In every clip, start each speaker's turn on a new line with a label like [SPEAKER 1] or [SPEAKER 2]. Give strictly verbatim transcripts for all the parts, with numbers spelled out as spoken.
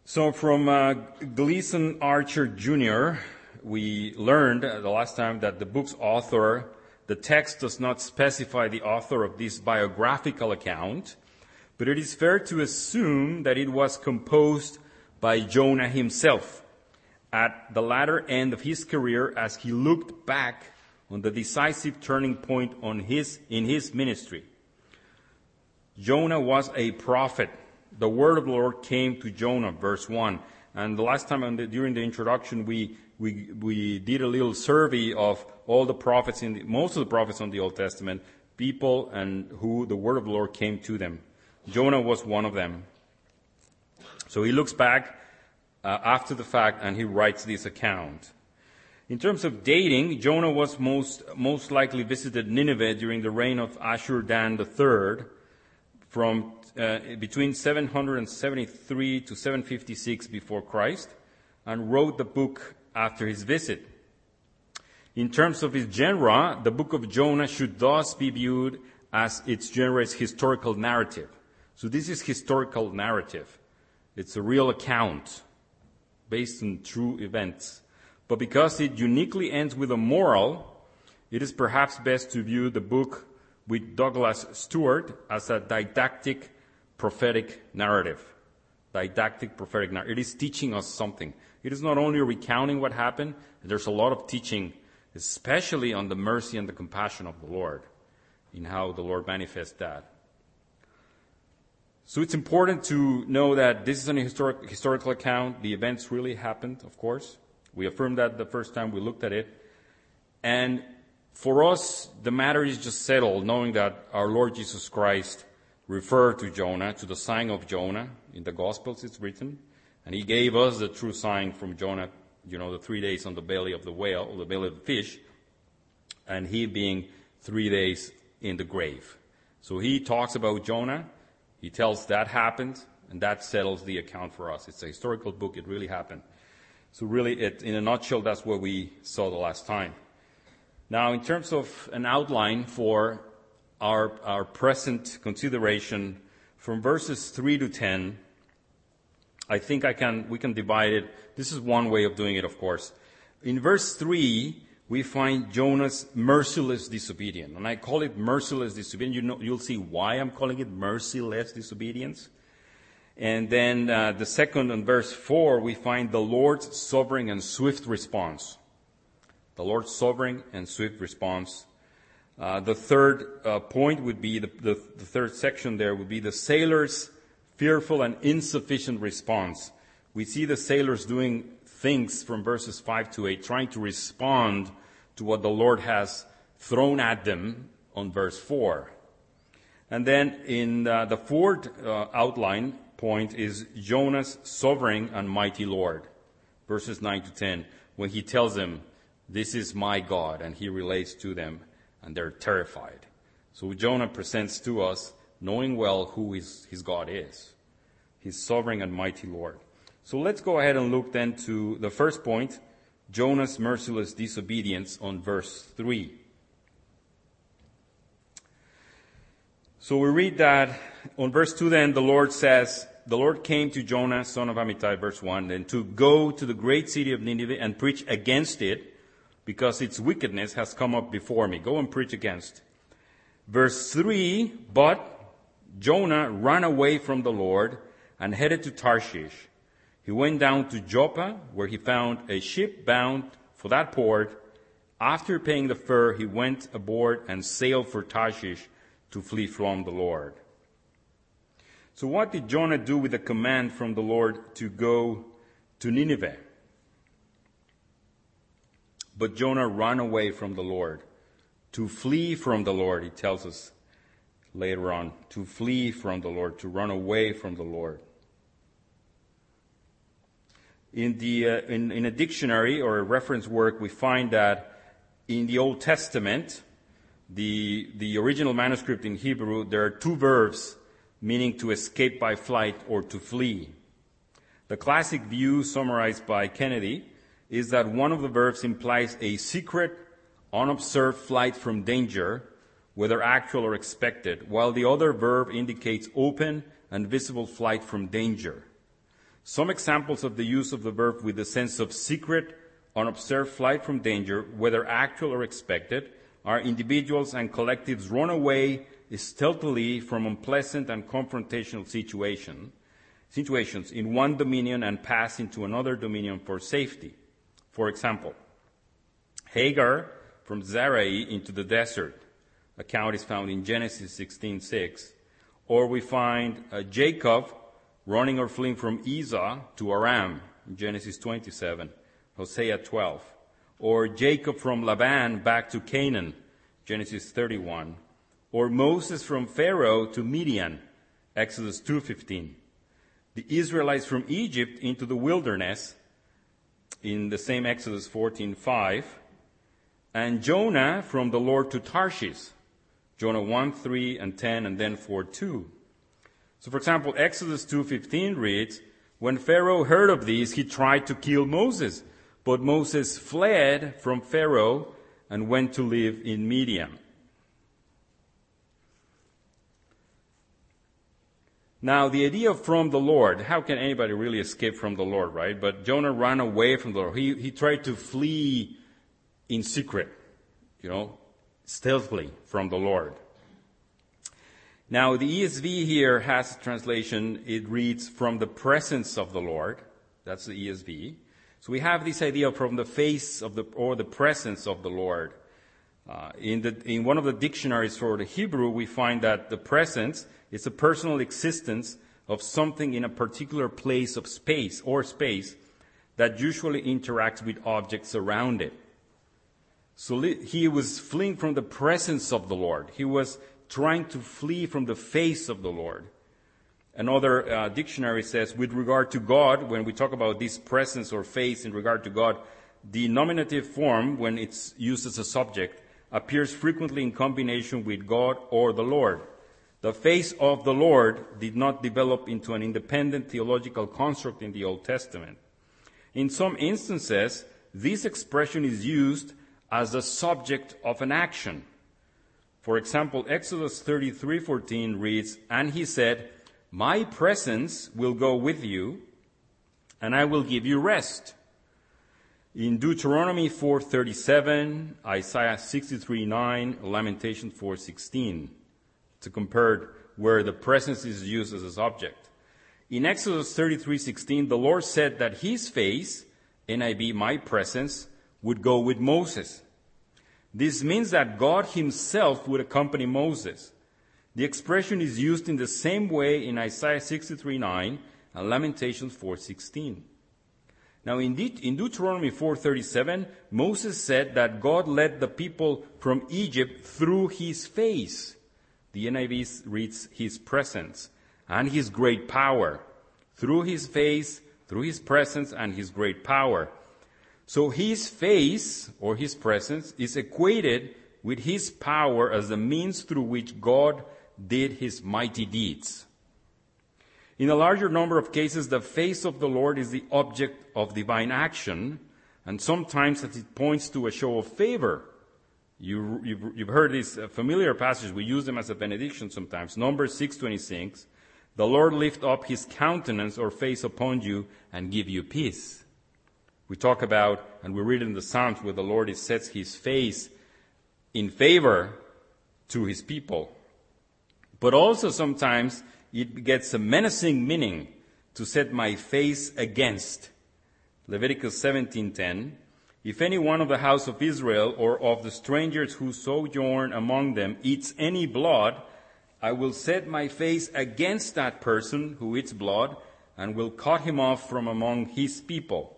[SPEAKER 1] So from uh, Gleason Archer Junior, we learned uh, the last time that the book's author, the text does not specify the author of this biographical account, but it is fair to assume that it was composed by Jonah himself at the latter end of his career as he looked back on the decisive turning point on his, in his ministry. Jonah was a prophet. The word of the Lord came to Jonah, verse one. And the last time on the, during the introduction, we, we, we did a little survey of all the prophets, in the, most of the prophets on the Old Testament, people and who the word of the Lord came to them. Jonah was one of them. So he looks back uh, after the fact and he writes this account. In terms of dating, Jonah was most, most likely visited Nineveh during the reign of Ashur-dan the third, from uh, between seven hundred seventy-three to seven fifty-six before Christ, and wrote the book after his visit. In terms of its genre, the book of Jonah should thus be viewed as its genre's historical narrative. So this is historical narrative. It's a real account based on true events. But because it uniquely ends with a moral, it is perhaps best to view the book with Douglas Stewart as a didactic prophetic narrative. Didactic prophetic narrative. It is teaching us something. It is not only recounting what happened, there's a lot of teaching, especially on the mercy and the compassion of the Lord, in how the Lord manifests that. So it's important to know that this is an historic, historical account. The events really happened, of course. We affirmed that the first time we looked at it. And for us, the matter is just settled, knowing that our Lord Jesus Christ referred to Jonah, to the sign of Jonah. In the Gospels it's written. And he gave us the true sign from Jonah, you know, the three days on the belly of the whale, or the belly of the fish, and he being three days in the grave. So he talks about Jonah. He tells that happened, and that settles the account for us. It's a historical book. It really happened. So really, it, in a nutshell, that's what we saw the last time. Now, in terms of an outline for our, our present consideration, from verses three to ten, I think I can, we can divide it. This is one way of doing it, of course. In verse three, we find Jonah's merciless disobedience. And I call it merciless disobedience. You know, you'll see why I'm calling it merciless disobedience. And then uh, the second, in verse four, we find the Lord's sovereign and swift response. The Lord's sovereign and swift response. Uh, the third uh, point would be, the, the, the third section there would be the sailors' fearful and insufficient response. We see the sailors doing things from verses five to eight, trying to respond to what the Lord has thrown at them on verse four. And then in uh, the fourth uh, outline point is Jonah's sovereign and mighty Lord, verses nine to ten, when he tells them, "This is my God," and he relates to them, and they're terrified. So Jonah presents to us, knowing well who his, his God is, his sovereign and mighty Lord. So let's go ahead and look then to the first point, Jonah's merciless disobedience, on verse three. So we read that on verse two then, the Lord says, "The Lord came to Jonah, son of Amittai," verse one, "and to go to the great city of Nineveh and preach against it, because its wickedness has come up before me." Go and preach against. Verse three, "But Jonah ran away from the Lord and headed to Tarshish. He went down to Joppa, where he found a ship bound for that port. After paying the fare, he went aboard and sailed for Tarshish to flee from the Lord." So what did Jonah do with the command from the Lord to go to Nineveh? But Jonah ran away from the Lord. To flee from the Lord, he tells us later on. To flee from the Lord, to run away from the Lord. In, the, uh, in, in a dictionary or a reference work, we find that in the Old Testament, the, the original manuscript in Hebrew, there are two verbs meaning to escape by flight or to flee. The classic view summarized by Kennedy is that one of the verbs implies a secret, unobserved flight from danger, whether actual or expected, while the other verb indicates open and visible flight from danger. Some examples of the use of the verb with the sense of secret, unobserved flight from danger, whether actual or expected, are individuals and collectives run away stealthily from unpleasant and confrontational situation, situations in one dominion and pass into another dominion for safety. For example, Hagar from Sarai into the desert. Account is found in Genesis sixteen six. Or we find uh, Jacob running or fleeing from Esau to Aram in Genesis twenty-seven, Hosea twelve. Or Jacob from Laban back to Canaan, Genesis thirty-one. Or Moses from Pharaoh to Midian, Exodus two fifteen. The Israelites from Egypt into the wilderness, in the same Exodus fourteen five. And Jonah from the Lord to Tarshish, Jonah one three and ten, and then four two. So, for example, Exodus two fifteen reads, when Pharaoh heard of these, he tried to kill Moses. But Moses fled from Pharaoh and went to live in Midian. Now, the idea of from the Lord, how can anybody really escape from the Lord, right? But Jonah ran away from the Lord. He, he tried to flee in secret, you know, stealthily from the Lord. Now, the E S V here has a translation. It reads, from the presence of the Lord. That's the E S V. So we have this idea from the face of the, or the presence of the Lord. Uh, in the, in one of the dictionaries for the Hebrew, we find that the presence is a personal existence of something in a particular place of space or space that usually interacts with objects around it. So he was fleeing from the presence of the Lord. He was trying to flee from the face of the Lord. Another uh, dictionary says, with regard to God, when we talk about this presence or face in regard to God, the nominative form, when it's used as a subject, appears frequently in combination with God or the Lord. The face of the Lord did not develop into an independent theological construct in the Old Testament. In some instances, this expression is used as the subject of an action. For example, Exodus thirty-three fourteen reads, and he said, my presence will go with you, and I will give you rest. In Deuteronomy four thirty-seven, Isaiah sixty-three nine, Lamentation four sixteen, to compare where the presence is used as a subject. In Exodus thirty-three sixteen, the Lord said that his face, N I V, my presence, would go with Moses. This means that God himself would accompany Moses. The expression is used in the same way in Isaiah sixty-three nine and Lamentations four sixteen. Now in, De- in Deuteronomy four thirty-seven, Moses said that God led the people from Egypt through his face. The N I V reads his presence and his great power. Through his face, through his presence, and his great power. So his face, or his presence, is equated with his power as the means through which God did his mighty deeds. In a larger number of cases, the face of the Lord is the object of divine action, and sometimes it points to a show of favor. You, you've, you've heard these familiar passages. We use them as a benediction sometimes. Numbers six twenty-six, the Lord lift up his countenance or face upon you and give you peace. We talk about, and we read in the Psalms, where the Lord sets his face in favor to his people. But also sometimes it gets a menacing meaning, to set my face against. Leviticus seventeen ten, if any one of the house of Israel or of the strangers who sojourn among them eats any blood, I will set my face against that person who eats blood and will cut him off from among his people.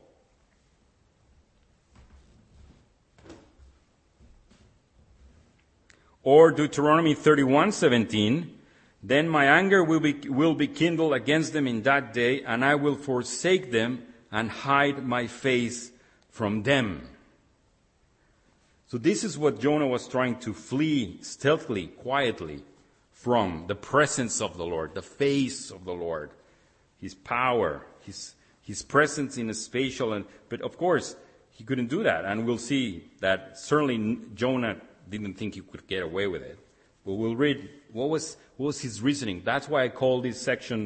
[SPEAKER 1] Or Deuteronomy thirty-one seventeen, then my anger will be, will be kindled against them in that day, and I will forsake them and hide my face from them. So this is what Jonah was trying to flee stealthily, quietly from: the presence of the Lord, the face of the Lord, his power, his, his presence in a spatial, and, but of course, he couldn't do that. And we'll see that certainly Jonah didn't think he could get away with it. But we'll read what was what was his reasoning. That's why I call this section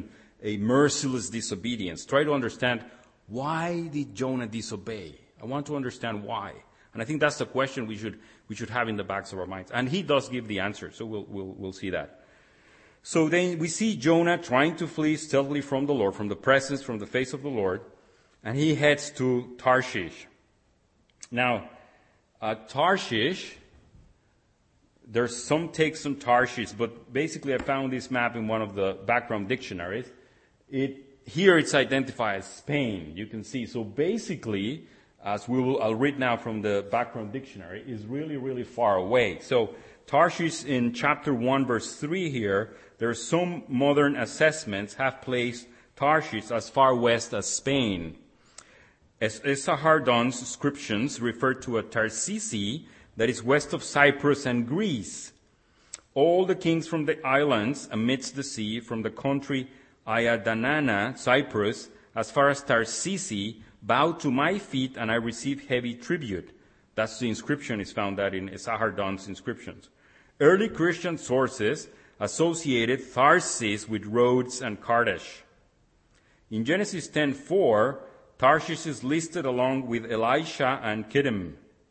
[SPEAKER 1] a merciless disobedience. Try to understand, why did Jonah disobey? I want to understand why. And I think that's the question we should we should have in the backs of our minds. And he does give the answer, so we'll we'll we'll see that. So then we see Jonah trying to flee stealthily from the Lord, from the presence, from the face of the Lord, and he heads to Tarshish. Now, uh, Tarshish, there's some takes on Tarshish, but basically I found this map in one of the background dictionaries. It here it's identified as Spain. You can see. So basically, as we will, I'll read now from the background dictionary, is really, really far away. So Tarshish in chapter one, verse three here, there are some modern assessments have placed Tarshish as far west as Spain. As Esarhaddon's inscriptions refer to a Tarsisi that is west of Cyprus and Greece. All the kings from the islands amidst the sea, from the country Iadanana, Cyprus, as far as Tarsisi, bowed to my feet, and I received heavy tribute. That's the inscription is found that in Esarhaddon's inscriptions. Early Christian sources associated Tharsis with Rhodes and Kadesh. In Genesis ten four, Tarshish is listed along with Elisha and Kittim,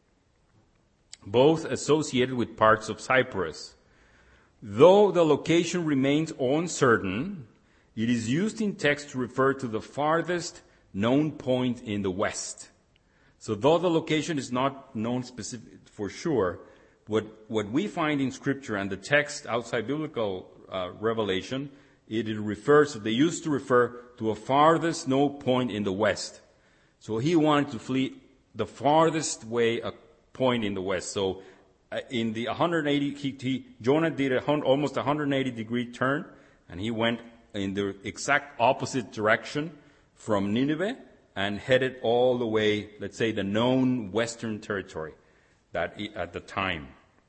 [SPEAKER 1] both associated with parts of Cyprus. Though the location remains uncertain, it is used in text to refer to the farthest known point in the west. So though the location is not known specific for sure, what, what we find in Scripture and the text outside biblical uh, revelation, it refers, they used to refer to a farthest known point in the west. So he wanted to flee the farthest way, a point in the west. So uh, in the one hundred eighty, he, he, Jonah did a hun, almost one hundred eighty degree turn, and he went in the exact opposite direction from Nineveh and headed all the way, let's say, the known western territory that at the time.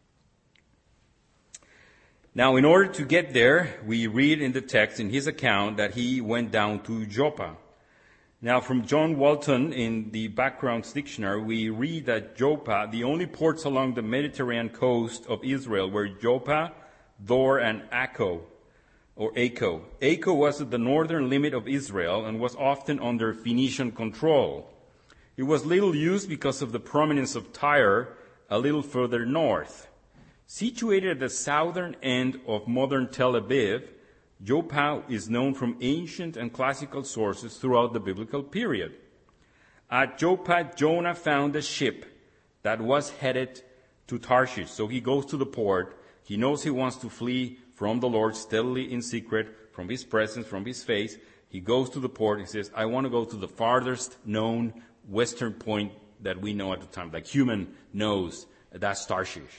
[SPEAKER 1] Now, in order to get there, we read in the text, in his account, that he went down to Joppa. Now, from John Walton in the Backgrounds Dictionary, we read that Joppa, the only ports along the Mediterranean coast of Israel were Joppa, Dor, and Akko, or Akko. Akko was at the northern limit of Israel and was often under Phoenician control. It was little used because of the prominence of Tyre a little further north. Situated at the southern end of modern Tel Aviv, Joppa is known from ancient and classical sources throughout the biblical period. At Joppa, Jonah found a ship that was headed to Tarshish. So he goes to the port. He knows he wants to flee from the Lord steadily in secret, from his presence, from his face. He goes to the port. He says, I want to go to the farthest known western point that we know at the time, like human knows. That's Tarshish.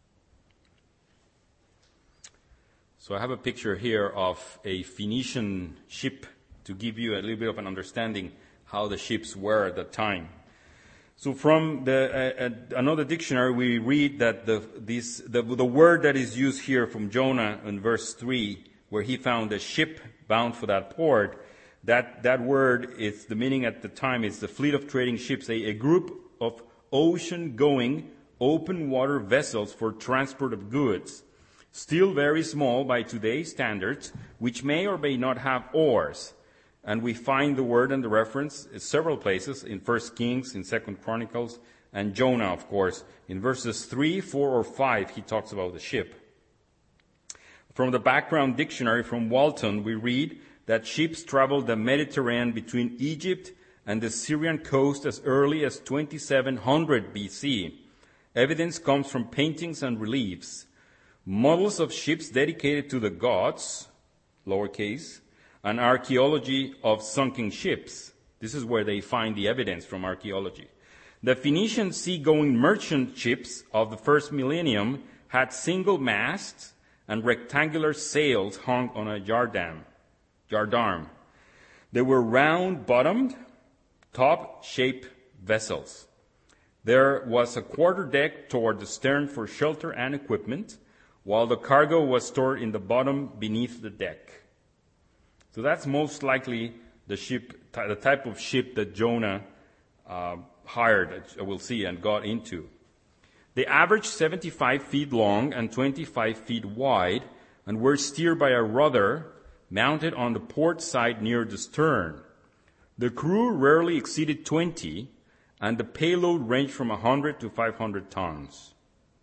[SPEAKER 1] So I have a picture here of a Phoenician ship to give you a little bit of an understanding how the ships were at the time. So from the, uh, uh, another dictionary, we read that the, this, the, the word that is used here from Jonah in verse three, where he found a ship bound for that port, that, that word is, the meaning at the time is the fleet of trading ships, a, a group of ocean-going, open water vessels for transport of goods. Still very small by today's standards, which may or may not have oars. And we find the word and the reference in several places, in First Kings, in Second Chronicles, and Jonah, of course. In verses three, four, or five, he talks about the ship. From the Background Dictionary from Walton, we read that ships traveled the Mediterranean between Egypt and the Syrian coast as early as twenty-seven hundred B C. Evidence comes from paintings and reliefs. Models of ships dedicated to the gods, lowercase, and archaeology of sunken ships. This is where they find the evidence from archaeology. The Phoenician seagoing merchant ships of the first millennium had single masts and rectangular sails hung on a yardarm. yardarm. They were round-bottomed, top-shaped vessels. There was a quarter deck toward the stern for shelter and equipment, while the cargo was stored in the bottom beneath the deck. So that's most likely the ship, the type of ship that Jonah uh, hired, we'll see, and got into. They averaged seventy-five feet long and twenty-five feet wide, and were steered by a rudder mounted on the port side near the stern. The crew rarely exceeded twenty, and the payload ranged from one hundred to five hundred tons.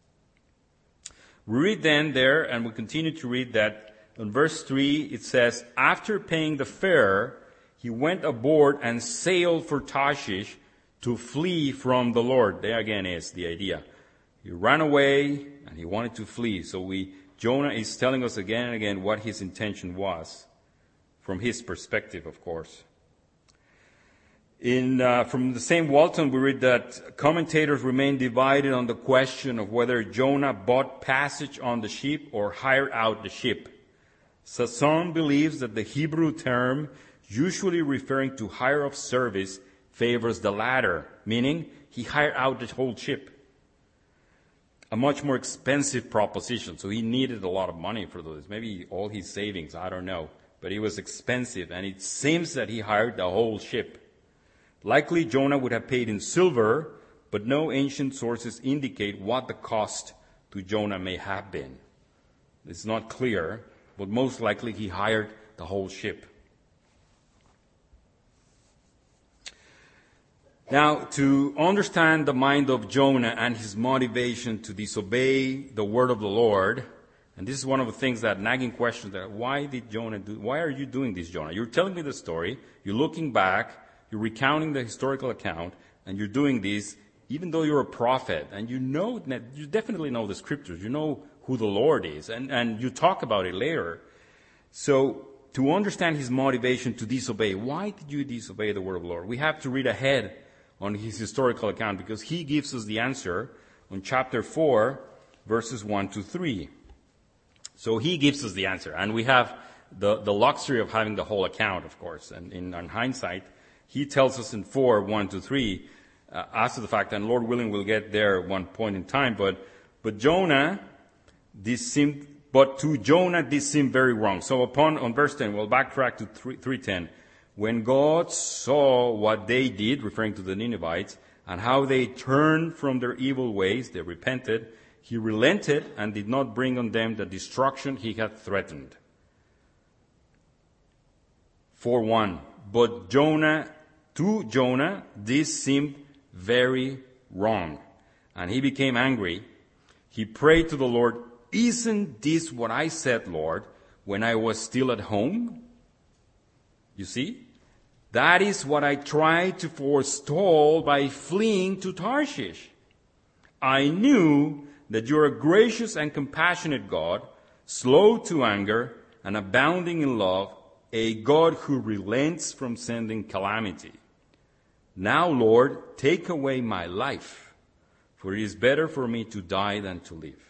[SPEAKER 1] We read then there, and we continue to read that in verse three it says, after paying the fare, he went aboard and sailed for Tarshish to flee from the Lord. There again is the idea. He ran away and he wanted to flee. So we, Jonah is telling us again and again what his intention was, from his perspective, of course. In, uh, from the same Walton, we read that commentators remain divided on the question of whether Jonah bought passage on the ship or hired out the ship. Sasson believes that the Hebrew term, usually referring to hire of service, favors the latter, meaning he hired out the whole ship. A much more expensive proposition, so he needed a lot of money for this. Maybe all his savings, I don't know. But it was expensive, and it seems that he hired the whole ship. Likely Jonah would have paid in silver, but no ancient sources indicate what the cost to Jonah may have been. It's not clear, but most likely he hired the whole ship. Now, to understand the mind of Jonah and his motivation to disobey the word of the Lord, and this is one of the things that nagging questions that why did Jonah do, why are you doing this, Jonah? You're telling me the story, you're looking back, you're recounting the historical account, and you're doing this even though you're a prophet, and you know, you definitely know the scriptures, you know who the Lord is, and, and you talk about it later. So, to understand his motivation to disobey, why did you disobey the word of the Lord? We have to read ahead on his historical account, because he gives us the answer on chapter four, verses one to three. So he gives us the answer, and we have the, the luxury of having the whole account, of course, and in, in hindsight, he tells us in four, one to three, uh, after the fact, and Lord willing we'll get there at one point in time, but, but Jonah, this seemed, but to Jonah this seemed very wrong. So upon, on verse ten, we'll backtrack to three ten. When God saw what they did, referring to the Ninevites, and how they turned from their evil ways, they repented, he relented and did not bring on them the destruction he had threatened. four one. But Jonah, to Jonah, this seemed very wrong. And he became angry. He prayed to the Lord, isn't this what I said, Lord, when I was still at home? You see? That is what I tried to forestall by fleeing to Tarshish. I knew that you're a gracious and compassionate God, slow to anger and abounding in love, a God who relents from sending calamity. Now, Lord, take away my life, for it is better for me to die than to live.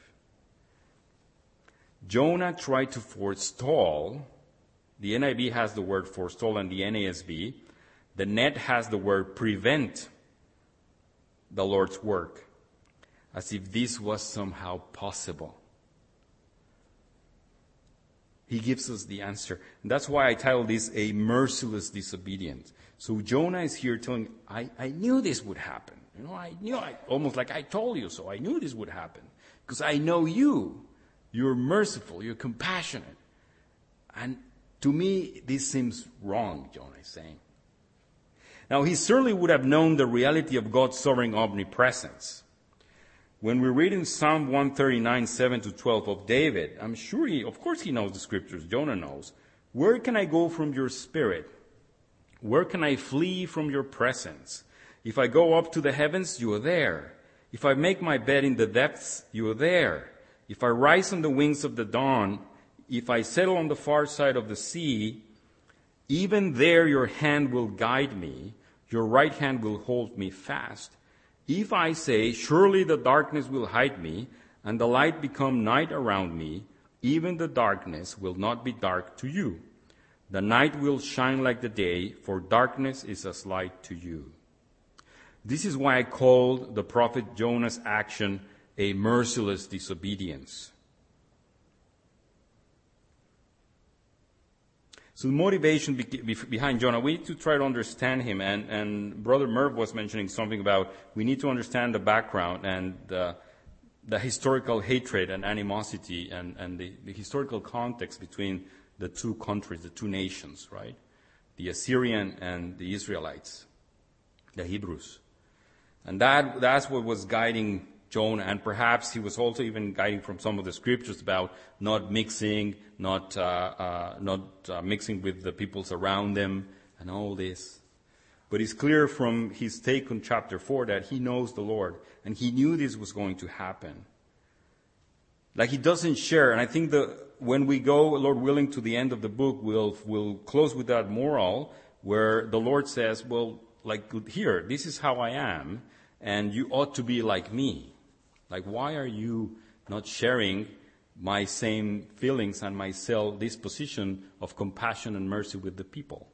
[SPEAKER 1] Jonah tried to forestall. The N I V has the word forestall and the N A S B. The N E T has the word prevent the Lord's work, as if this was somehow possible. He gives us the answer. And that's why I titled this A Merciless Disobedience. So Jonah is here telling, I, I knew this would happen. You know, I knew, I, almost like I told you so. I knew this would happen. Because I know you. You're merciful. You're compassionate. And to me, this seems wrong, Jonah is saying. Now, he certainly would have known the reality of God's sovereign omnipresence. When we read in Psalm one thirty-nine, seven to twelve of David, I'm sure he, of course he knows the scriptures, Jonah knows. Where can I go from your spirit? Where can I flee from your presence? If I go up to the heavens, you are there. If I make my bed in the depths, you are there. If I rise on the wings of the dawn, if I settle on the far side of the sea, even there your hand will guide me, your right hand will hold me fast. If I say, surely the darkness will hide me, and the light become night around me, even the darkness will not be dark to you. The night will shine like the day, for darkness is as light to you. This is why I called the prophet Jonah's action a merciless disobedience. So the motivation be- behind Jonah, we need to try to understand him. And, and Brother Merv was mentioning something about we need to understand the background and the, the historical hatred and animosity and, and the, the historical context between the two countries, the two nations, right? The Assyrian and the Israelites, the Hebrews. And that that's what was guiding Jonah, and perhaps he was also even guiding from some of the scriptures about not mixing, not uh, uh, not uh, mixing with the peoples around them, and all this. But it's clear from his take on chapter four that he knows the Lord, and he knew this was going to happen. Like he doesn't share, and I think that when we go, Lord willing, to the end of the book, we'll we'll close with that moral where the Lord says, well, like here, this is how I am, and you ought to be like me. Like, why are you not sharing my same feelings and my self disposition of compassion and mercy with the people?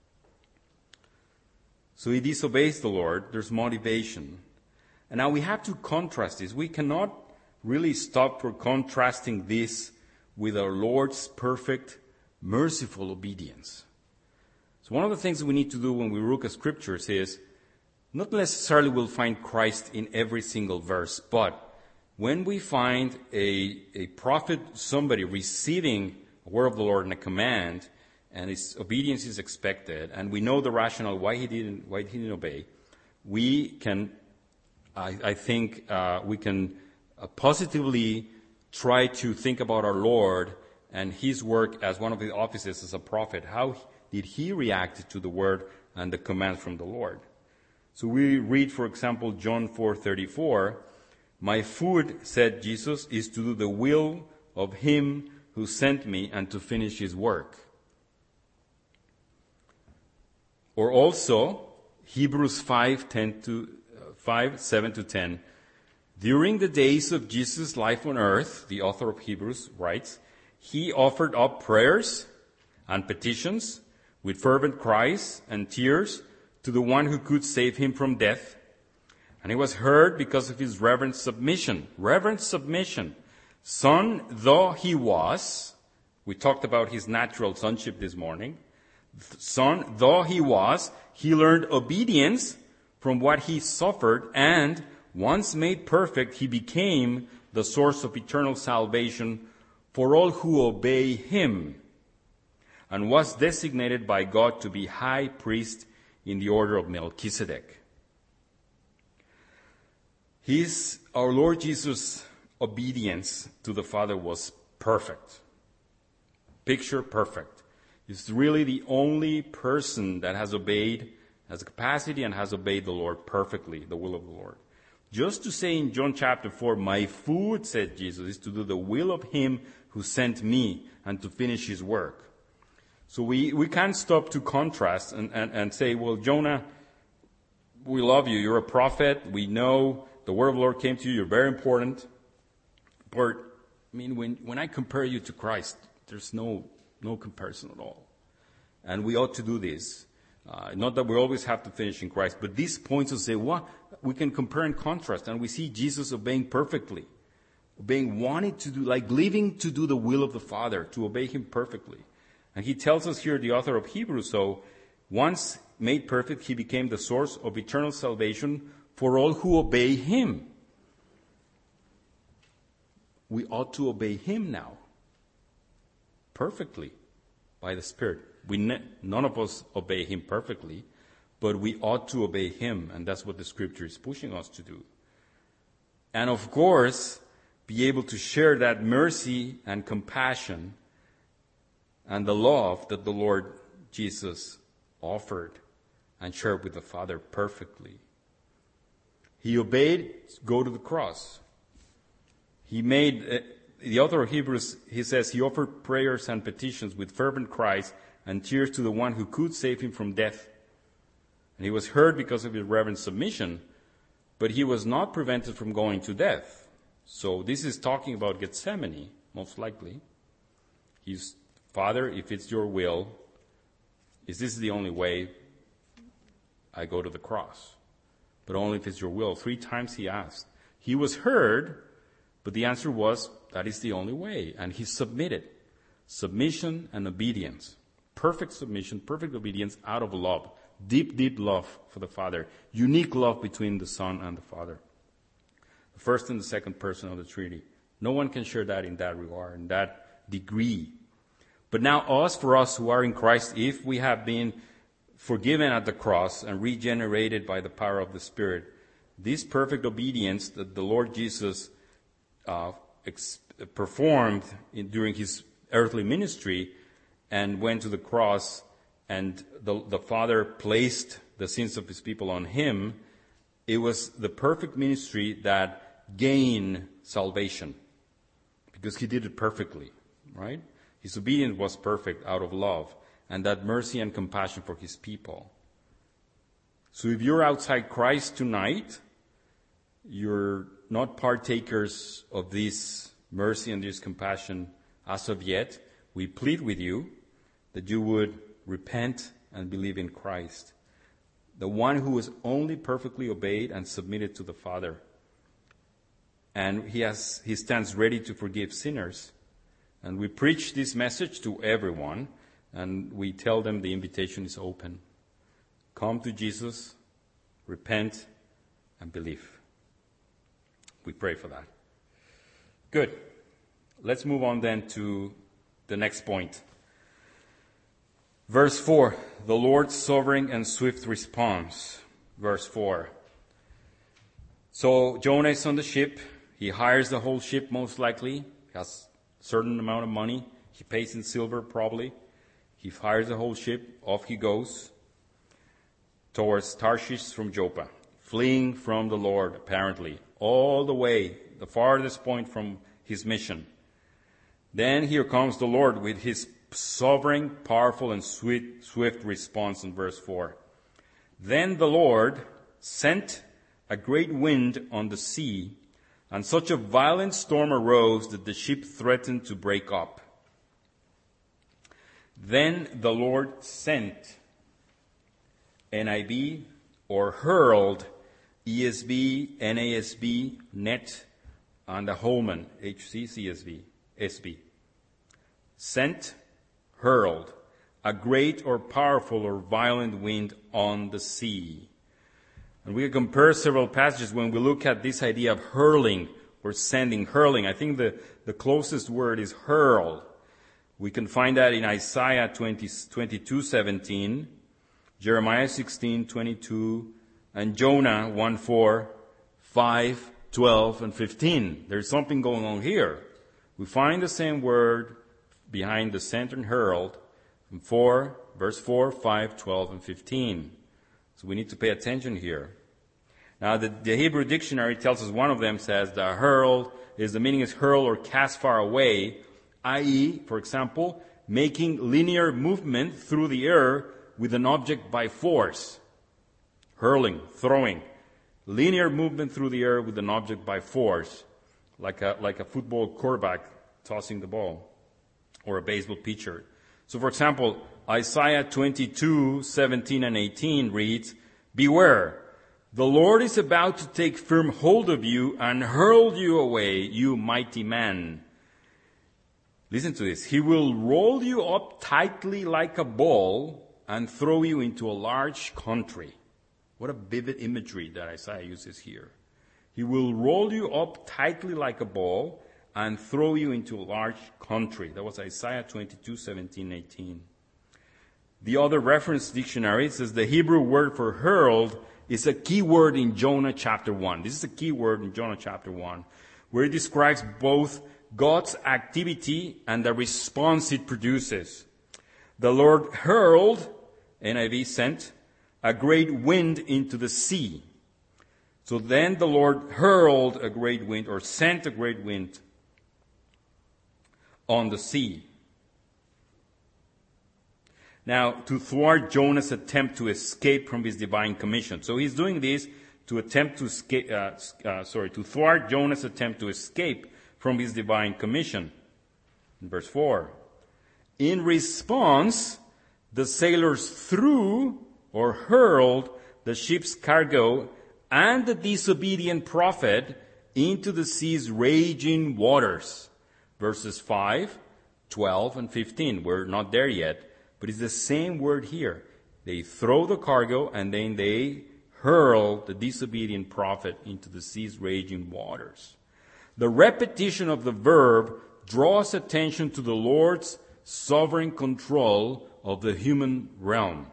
[SPEAKER 1] So he disobeys the Lord. There's motivation. And now we have to contrast this. We cannot really stop for contrasting this with our Lord's perfect, merciful obedience. So one of the things we need to do when we look at scriptures is not necessarily we'll find Christ in every single verse, but when we find a, a prophet, somebody receiving a word of the Lord and a command, and his obedience is expected, and we know the rationale why he didn't, why he didn't obey, we can, I, I think, uh, we can uh, positively try to think about our Lord and his work as one of the offices as a prophet. How did he react to the word and the command from the Lord? So we read, for example, John four thirty-four, "My food," said Jesus, "is to do the will of him who sent me and to finish his work." Or also, Hebrews five ten to five seven to ten. During the days of Jesus' life on earth, the author of Hebrews writes, he offered up prayers and petitions with fervent cries and tears to the one who could save him from death. And he was heard because of his reverent submission. Reverent submission. Son though he was, we talked about his natural sonship this morning. Son though he was, he learned obedience from what he suffered, and once made perfect, he became the source of eternal salvation for all who obey him, and was designated by God to be high priest in the order of Melchizedek. His, our Lord Jesus' obedience to the Father was perfect. Picture perfect. He's really the only person that has obeyed, has the capacity and has obeyed the Lord perfectly, the will of the Lord. Just to say in John chapter four, "My food," said Jesus, "is to do the will of him who sent me and to finish his work." So we, we can't stop to contrast and, and, and say, well, Jonah, we love you. You're a prophet. We know the word of the Lord came to you. You're very important. But, I mean, when, when I compare you to Christ, there's no, no comparison at all. And we ought to do this. Uh, not that we always have to finish in Christ, but these points will say, what? We can compare and contrast, and we see Jesus obeying perfectly. Obeying, wanting to do, like living to do the will of the Father, to obey him perfectly. And he tells us here, the author of Hebrews, so once made perfect, he became the source of eternal salvation for all who obey him. We ought to obey him now, perfectly, by the Spirit. We ne- none of us obey him perfectly, but we ought to obey him, and that's what the Scripture is pushing us to do. And of course, be able to share that mercy and compassion and the love that the Lord Jesus offered and shared with the Father perfectly. He obeyed, go to the cross. He made, uh, the author of Hebrews, he says, he offered prayers and petitions with fervent cries and tears to the one who could save him from death. And he was heard because of his reverent submission, but he was not prevented from going to death. So this is talking about Gethsemane, most likely. He's, Father, if it's your will, is this the only way I go to the cross? But only if it's your will. Three times he asked. He was heard, but the answer was, that is the only way. And he submitted. Submission and obedience. Perfect submission, perfect obedience out of love. Deep, deep love for the Father. Unique love between the Son and the Father. The first and the second person of the Trinity. No one can share that in that regard, in that degree. But now us, for us who are in Christ, if we have been forgiven at the cross and regenerated by the power of the Spirit, this perfect obedience that the Lord Jesus uh, ex- performed in, during his earthly ministry and went to the cross, and the, the Father placed the sins of his people on him, it was the perfect ministry that gained salvation because he did it perfectly, right? His obedience was perfect out of love and that mercy and compassion for his people. So if you're outside Christ tonight, you're not partakers of this mercy and this compassion as of yet. We plead with you that you would repent and believe in Christ, the one who was only perfectly obeyed and submitted to the Father. And he has, he stands ready to forgive sinners. And we preach this message to everyone, and we tell them the invitation is open. Come to Jesus, repent, and believe. We pray for that. Good. Let's move on then to the next point. Verse four, the Lord's sovereign and swift response. Verse four. So Jonah is on the ship. He hires the whole ship most likely. He has a certain amount of money. He pays in silver probably. He hires the whole ship. Off he goes towards Tarshish from Joppa, fleeing from the Lord apparently, all the way, the farthest point from his mission. Then here comes the Lord with his sovereign, powerful, and sweet, swift response in verse four. Then the Lord sent a great wind on the sea, and such a violent storm arose that the ship threatened to break up. Then the Lord sent, N I V, or hurled, E S V, N A S B, Net, and the Holman, H C C S V, S B. Sent, hurled, a great or powerful or violent wind on the sea. And we can compare several passages when we look at this idea of hurling or sending, hurling. I think the, the closest word is hurl. We can find that in Isaiah twenty, twenty-two seventeen, Jeremiah sixteen twenty-two, and Jonah one four, five, twelve, and fifteen. There's something going on here. We find the same word behind the sent and hurled from four, verse four, five, twelve, and fifteen. So we need to pay attention here. Now the, the Hebrew dictionary tells us one of them says the hurled is the meaning is hurl or cast far away, that is, for example, making linear movement through the air with an object by force. Hurling, throwing. Linear movement through the air with an object by force, like a, like a football quarterback tossing the ball, or a baseball pitcher. So for example, Isaiah twenty-two seventeen and eighteen reads, beware, the Lord is about to take firm hold of you and hurl you away, you mighty man. Listen to this. He will roll you up tightly like a ball and throw you into a large country. What a vivid imagery that Isaiah uses here. He will roll you up tightly like a ball and throw you into a large country. That was Isaiah twenty-two seventeen, eighteen. The other reference dictionary says the Hebrew word for hurled is a key word in Jonah chapter one. This is a key word in Jonah chapter one, where it describes both God's activity and the response it produces. The Lord hurled, N I V sent, a great wind into the sea. So then the Lord hurled a great wind, or sent a great wind on the sea. Now, to thwart Jonah's attempt to escape from his divine commission. So he's doing this to attempt to escape, uh, uh, sorry, to thwart Jonah's attempt to escape from his divine commission. In verse four. In response, the sailors threw or hurled the ship's cargo and the disobedient prophet into the sea's raging waters. Verses five, twelve, and fifteen. We're not there yet, but it's the same word here. They throw the cargo and then they hurl the disobedient prophet into the sea's raging waters. The repetition of the verb draws attention to the Lord's sovereign control of the human realm.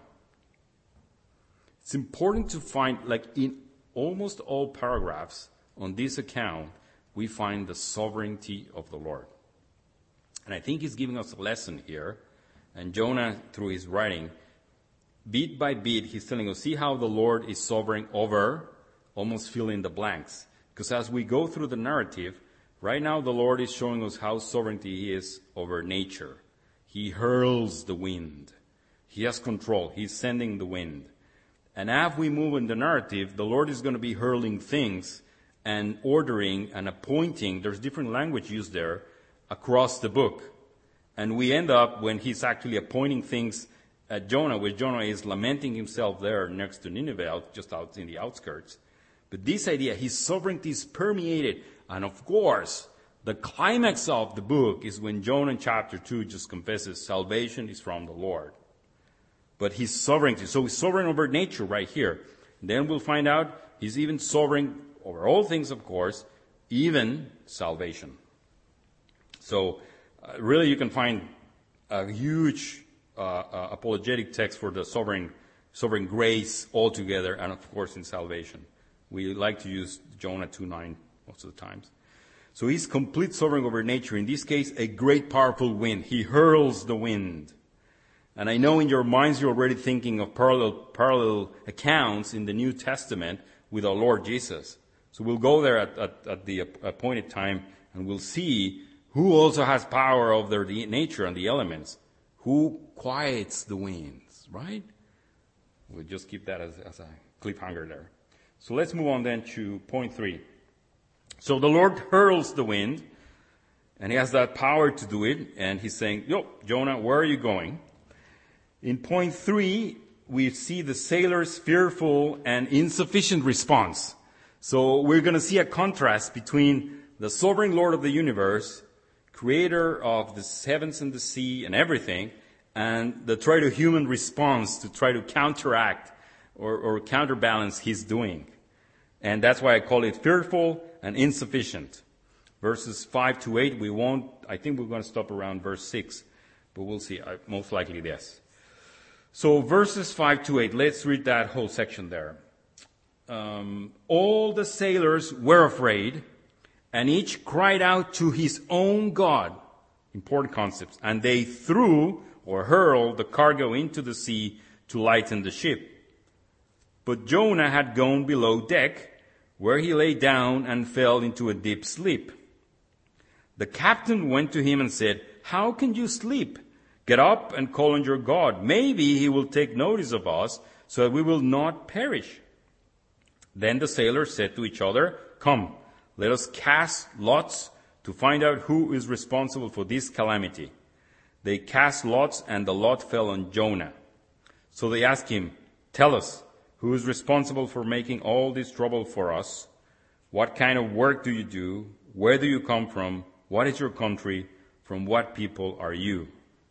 [SPEAKER 1] It's important to find, like in almost all paragraphs on this account, we find the sovereignty of the Lord. And I think he's giving us a lesson here. And Jonah, through his writing, beat by beat, he's telling us, see how the Lord is sovereign over, almost fill in the blanks. Because as we go through the narrative, right now the Lord is showing us how sovereignty he is over nature. He hurls the wind. He has control. He's sending the wind. And as we move in the narrative, the Lord is going to be hurling things and ordering and appointing. There's different language used there across the book. And we end up when he's actually appointing things at Jonah, where Jonah is lamenting himself there next to Nineveh, out, just out in the outskirts. But this idea, his sovereignty is permeated. And of course, the climax of the book is when Jonah in chapter two just confesses salvation is from the Lord. But his sovereignty, so he's sovereign over nature right here. And then we'll find out he's even sovereign over all things, of course, even salvation. So uh, really you can find a huge uh, uh, apologetic text for the sovereign, sovereign grace altogether, and of course in salvation. We like to use Jonah two nine most of the times. So he's complete sovereign over nature. In this case, a great powerful wind. He hurls the wind. And I know in your minds you're already thinking of parallel, parallel accounts in the New Testament with our Lord Jesus. So we'll go there at, at, at the appointed time and we'll see who also has power over the nature and the elements. Who quiets the winds, right? We'll just keep that as, as a cliffhanger there. So let's move on then to point three. So the Lord hurls the wind, and he has that power to do it, and he's saying, yo, Jonah, where are you going? In point three, we see the sailor's fearful and insufficient response. So we're going to see a contrast between the sovereign Lord of the universe, creator of the heavens and the sea and everything, and the try to human response to try to counteract or, or counterbalance his doing. And that's why I call it fearful and insufficient. Verses five to eight, we won't, I think we're going to stop around verse six, but we'll see, I, most likely yes. So verses five to eight, let's read that whole section there. Um, all the sailors were afraid, and each cried out to his own God. Important concepts. And they threw or hurled the cargo into the sea to lighten the ship. But Jonah had gone below deck, where he lay down and fell into a deep sleep. The captain went to him and said, "How can you sleep? Get up and call on your God. Maybe he will take notice of us so that we will not perish." Then the sailors said to each other, "Come, let us cast lots to find out who is responsible for this calamity." They cast lots, and the lot fell on Jonah. So they asked him, "Tell us, who is responsible for making all this trouble for us? What kind of work do you do? Where do you come from? What is your country? From what people are you?"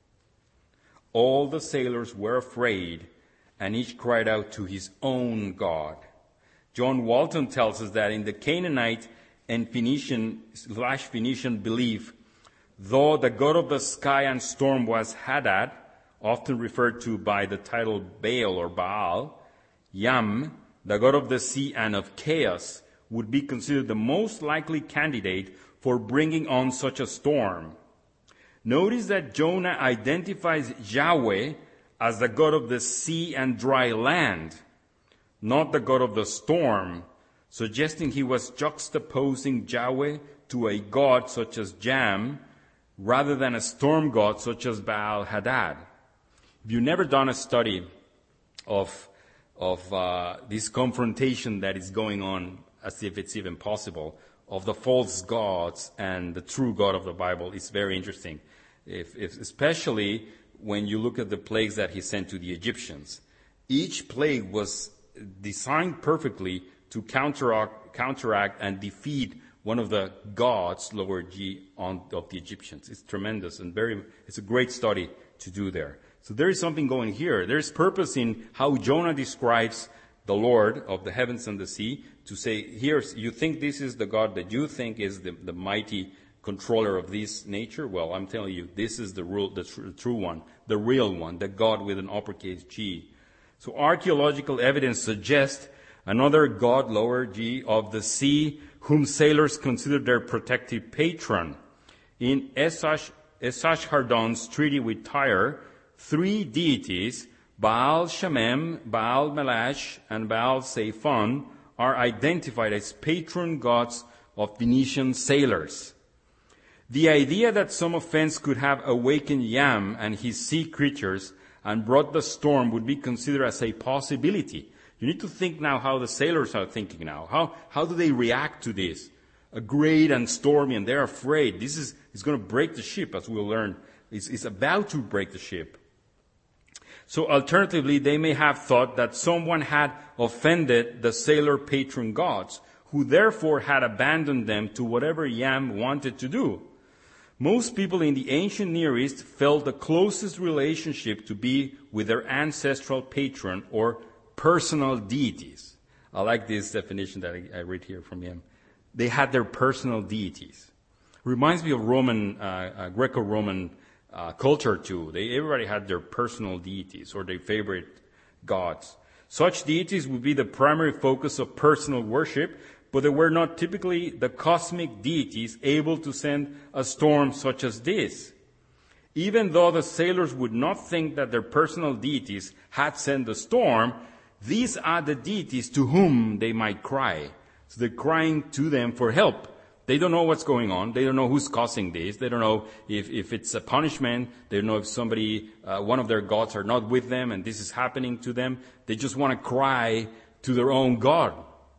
[SPEAKER 1] All the sailors were afraid, and each cried out to his own God. John Walton tells us that in the Canaanite and Phoenician slash Phoenician belief, though the god of the sky and storm was Hadad, often referred to by the title Baal or Baal, Yam, the god of the sea and of chaos, would be considered the most likely candidate for bringing on such a storm. Notice that Jonah identifies Yahweh as the god of the sea and dry land, not the god of the storm, suggesting he was juxtaposing Yahweh to a god such as Jam, rather than a storm god such as Baal Hadad. If you've never done a study of of uh, this confrontation that is going on, as if it's even possible, of the false gods and the true God of the Bible, it's very interesting. If, if, especially when you look at the plagues that he sent to the Egyptians. Each plague was designed perfectly to counteract, counteract and defeat one of the gods, lower G, on, of the Egyptians. It's tremendous and very, it's a great study to do there. So there is something going here. There's purpose in how Jonah describes the Lord of the heavens and the sea to say, here, you think this is the God that you think is the, the mighty controller of this nature? Well, I'm telling you, this is the, rule, the tr- true one, the real one, the God with an uppercase G. So archaeological evidence suggests another god, lower G, of the sea, whom sailors consider their protective patron. In Esash, Esarhaddon's treaty with Tyre, three deities, Baal Shamem, Baal Melash, and Baal Zephon, are identified as patron gods of Phoenician sailors. The idea that some offense could have awakened Yam and his sea creatures and brought the storm would be considered as a possibility. You need to think now how the sailors are thinking now. How, how do they react to this? A great and stormy, and they're afraid. This is, is going to break the ship, as we'll learn. It's, it's about to break the ship. So alternatively, they may have thought that someone had offended the sailor patron gods, who therefore had abandoned them to whatever Yam wanted to do. Most people in the ancient Near East felt the closest relationship to be with their ancestral patron or personal deities. I like this definition that I, I read here from him. They had their personal deities. Reminds me of Roman, uh, uh, Greco-Roman uh, culture too. They, everybody had their personal deities or their favorite gods. Such deities would be the primary focus of personal worship, but they were not typically the cosmic deities able to send a storm such as this. Even though the sailors would not think that their personal deities had sent the storm, these are the deities to whom they might cry. So they're crying to them for help. They don't know what's going on. They don't know who's causing this. They don't know if, if it's a punishment. They don't know if somebody, uh, one of their gods are not with them and this is happening to them. They just want to cry to their own God.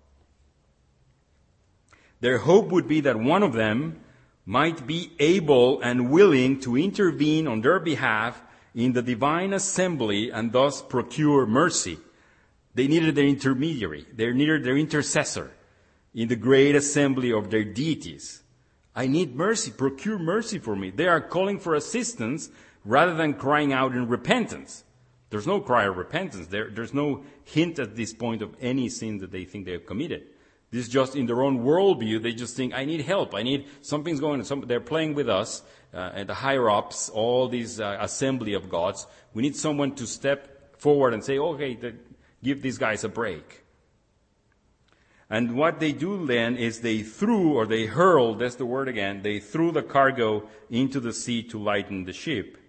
[SPEAKER 1] Their hope would be that one of them might be able and willing to intervene on their behalf in the divine assembly and thus procure mercy. They needed their intermediary. They needed their intercessor in the great assembly of their deities. I need mercy. Procure mercy for me. They are calling for assistance rather than crying out in repentance. There's no cry of repentance. There, there's no hint at this point of any sin that they think they have committed. This is just in their own worldview. They just think, I need help. I need, something's going on. Some, they're playing with us, uh, and the higher-ups, all these uh, assembly of gods. We need someone to step forward and say, okay, the, give these guys a break. And what they do then is they threw, or they hurled, that's the word again, they threw the cargo into the sea to lighten the ship.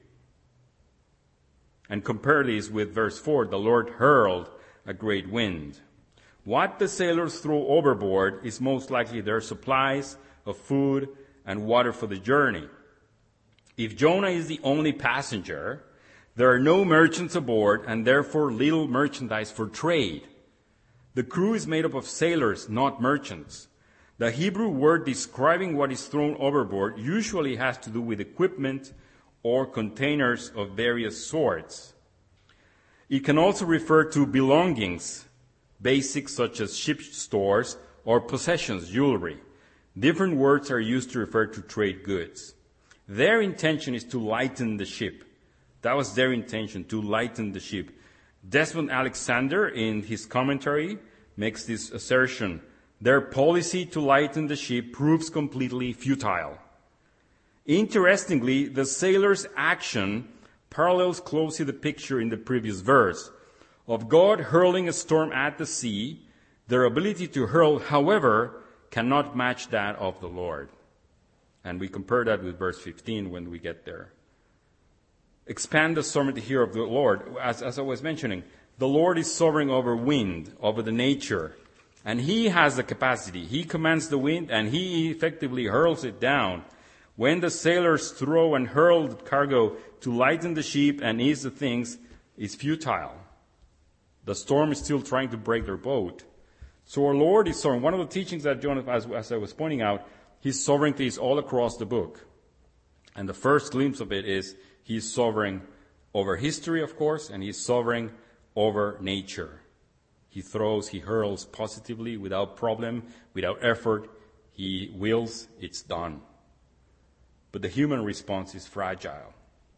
[SPEAKER 1] And compare this with verse four, the Lord hurled a great wind. What the sailors throw overboard is most likely their supplies of food and water for the journey. If Jonah is the only passenger, there are no merchants aboard and therefore little merchandise for trade. The crew is made up of sailors, not merchants. The Hebrew word describing what is thrown overboard usually has to do with equipment or containers of various sorts. It can also refer to belongings, basics such as ship stores or possessions, jewelry. Different words are used to refer to trade goods. Their intention is to lighten the ship. That was their intention, to lighten the ship. Desmond Alexander, in his commentary, makes this assertion. Their policy to lighten the ship proves completely futile. Interestingly, the sailors' action parallels closely the picture in the previous verse of God hurling a storm at the sea. Their ability to hurl, however, cannot match that of the Lord. And we compare that with verse fifteen when we get there. Expand the sovereignty here of the Lord. As, as I was mentioning, the Lord is sovereign over wind, over the nature. And He has the capacity. He commands the wind and He effectively hurls it down. When the sailors throw and hurl the cargo to lighten the ship and ease the things, it's futile. The storm is still trying to break their boat. So our Lord is sovereign. One of the teachings that Jonah, as, as I was pointing out, His sovereignty is all across the book. And the first glimpse of it is He is sovereign over history, of course, and He is sovereign over nature. He throws, He hurls positively, without problem, without effort. He wills, it's done. But the human response is fragile.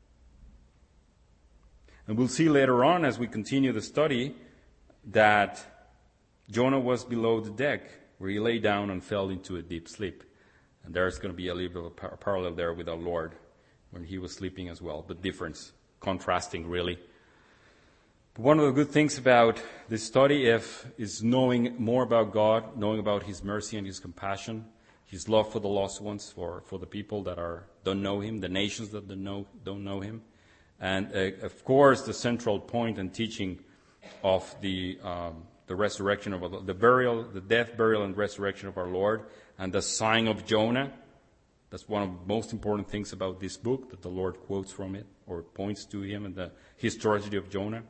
[SPEAKER 1] And we'll see later on as we continue the study that Jonah was below the deck, where he lay down and fell into a deep sleep. And there's going to be a little bit of a par- parallel there with our Lord when he was sleeping as well, but difference, contrasting really. But one of the good things about this study if, is knowing more about God, knowing about his mercy and his compassion, his love for the lost ones, for, for the people that are don't know him, the nations that don't know, don't know him. And uh, of course, the central point and teaching of the um, the resurrection of our, the burial, the death, burial, and resurrection of our Lord, and the sign of Jonah. That's one of the most important things about this book, that the Lord quotes from it or points to him, and the historicity of Jonah.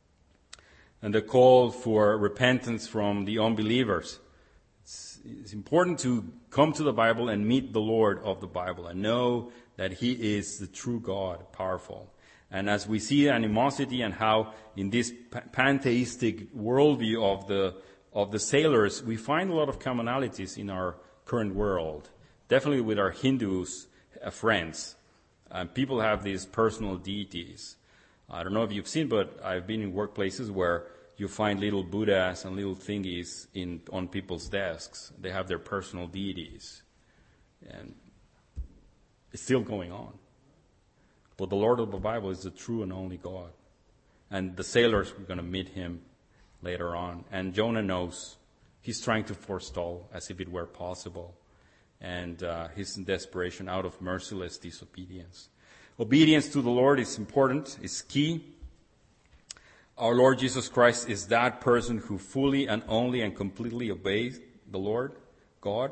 [SPEAKER 1] And the call for repentance from the unbelievers. It's, it's important to come to the Bible and meet the Lord of the Bible and know that he is the true God, powerful. And as we see animosity and how in this pantheistic worldview of the of the sailors, we find a lot of commonalities in our current world. Definitely with our Hindus uh, friends. Uh, people have these personal deities. I don't know if you've seen, but I've been in workplaces where you find little Buddhas and little thingies in on people's desks. They have their personal deities. And it's still going on. But the Lord of the Bible is the true and only God. And the sailors were going to meet him later on. And Jonah knows. He's trying to forestall as if it were possible. And uh, he's in desperation out of merciless disobedience. Obedience to the Lord is important, is key. Our Lord Jesus Christ is that person who fully and only and completely obeys the Lord, God.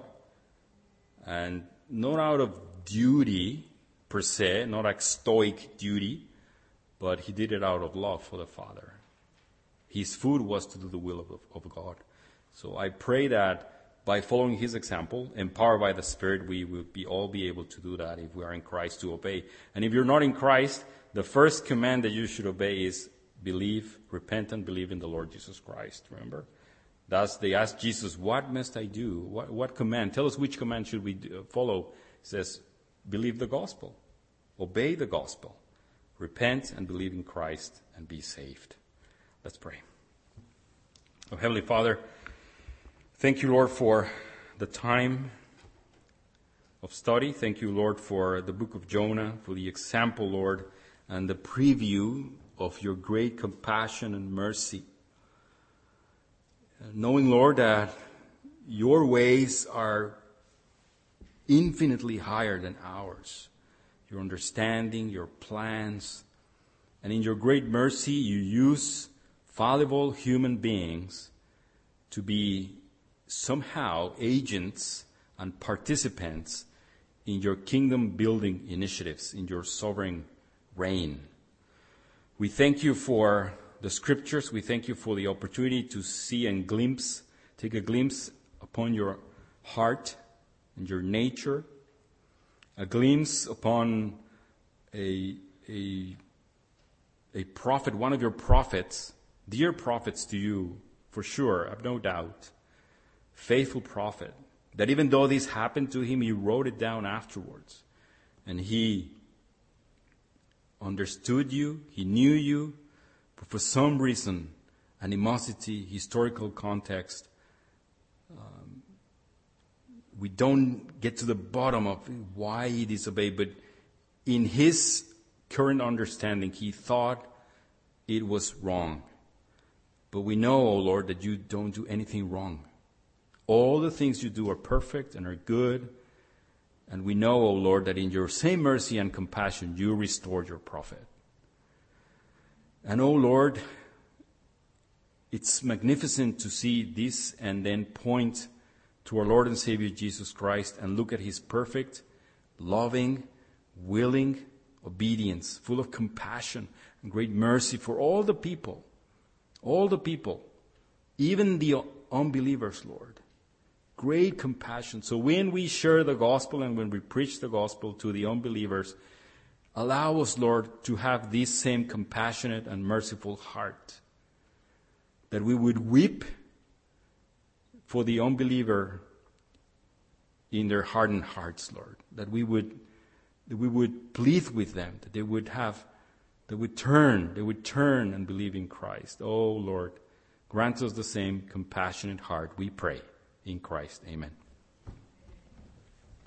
[SPEAKER 1] And not out of duty, per se, not like stoic duty, but he did it out of love for the Father. His food was to do the will of, of God. So I pray that by following his example, empowered by the Spirit, we will be all be able to do that if we are in Christ to obey. And if you're not in Christ, the first command that you should obey is believe, repent and believe in the Lord Jesus Christ. Remember? Thus they asked Jesus, what must I do? What, what command? Tell us which command should we do, follow. He says, believe the gospel. Obey the gospel. Repent and believe in Christ and be saved. Let's pray. Oh, Heavenly Father, thank you, Lord, for the time of study. Thank you, Lord, for the book of Jonah, for the example, Lord, and the preview of your great compassion and mercy. Knowing, Lord, that your ways are infinitely higher than ours. Your understanding, your plans, and in your great mercy, you use fallible human beings to be somehow agents and participants in your kingdom-building initiatives, in your sovereign reign. We thank you for the scriptures. We thank you for the opportunity to see and glimpse, take a glimpse upon your heart and your nature, a glimpse upon a, a, a prophet, one of your prophets, dear prophets to you, for sure, I have no doubt, faithful prophet, that even though this happened to him, he wrote it down afterwards. And he understood you, he knew you, but for some reason, animosity, historical context, um, we don't get to the bottom of why he disobeyed, but in his current understanding, he thought it was wrong. But we know, O Lord, that you don't do anything wrong. All the things you do are perfect and are good. And we know, O Lord, that in your same mercy and compassion, you restored your prophet. And, O Lord, it's magnificent to see this and then point to our Lord and Savior Jesus Christ and look at his perfect, loving, willing obedience, full of compassion and great mercy for all the people, all the people, even the unbelievers, Lord. Great compassion. So when we share the gospel and when we preach the gospel to the unbelievers, allow us, Lord, to have this same compassionate and merciful heart, that we would weep for the unbeliever in their hardened hearts, Lord, that we would that we would plead with them, that they would have, they would turn, they would turn and believe in Christ. Oh, Lord, grant us the same compassionate heart, we pray, in Christ. Amen.